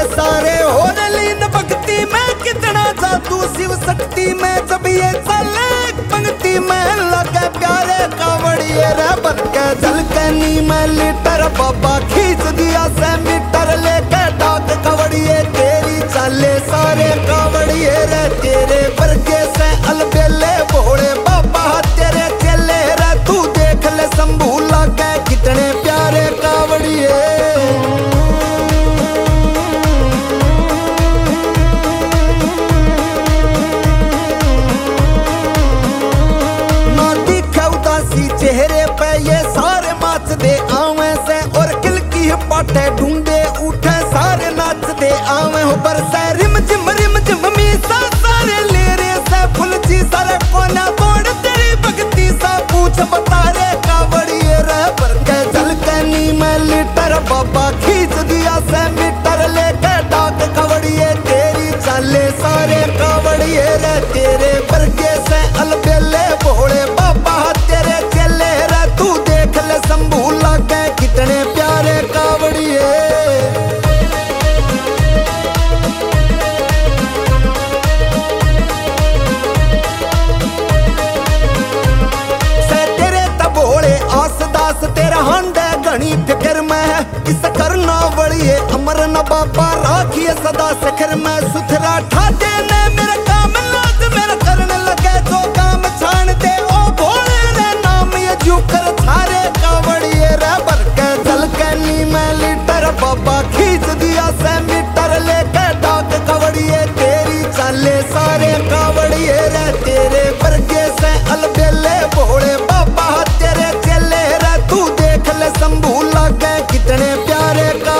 सारे हो लीन भक्ति में, कितना जादू शिव शक्ति में। जब ये चले पंक्ति में लगे प्यारे कावड़िए रे, बन के झलकनी में लीटर बाबा खींच दिया से मीटर। लेके डाक कावड़िए तेरी चाले सारे कावड़िए रे, तेरे वर्गे से अलबेले भोले बाबा तेरे चेले रे। तू देख ले शंभू लागे कितने प्यारे कावड़िए। चेहरे पे ये सारे नाच दे आवे से, और किल की पाटे ढूंढे उठे सारे नाच दे आवे हो। बरसे रिम झिम मीसा सारे ले रे से फुल जी सारे कोना तोड़ तेरी भक्ति सा पूछ बता रे कावड़िए रे। पर के झलकनी में लीटर बाबा खींच दिया से मीटर। लेके डाक कावड़िए तेरी चाले सारे कावड़िए रे, तेरे वर्गे से अलबेले भोले बाबा तेरे चेले रे। तू देख ले शंभू लागे कितने प्यारे कावड़िए। से तेरे तबोले आस दास तेरा हांडे घनी फिक्र में है। किस करना बड़िए अमर न बाबा राखिए सदा सखर में। सुथरा ठाटे ने मेरा काम लाज मेरा करने लगे जो काम छान दे ओ भोले रे नाम ये जुकर थारे कावड़िए रे। भर के झलकनी में लीटर बाबा खींच दिया से मीटर। लेके डाक कावड़िए तेरी चाले सारे कावड़िए रे, तेरे वर्गे से अलबेले भोले बाबा तेरे चेले रे। तू देख ले शंभू लागे कितने प्यारे का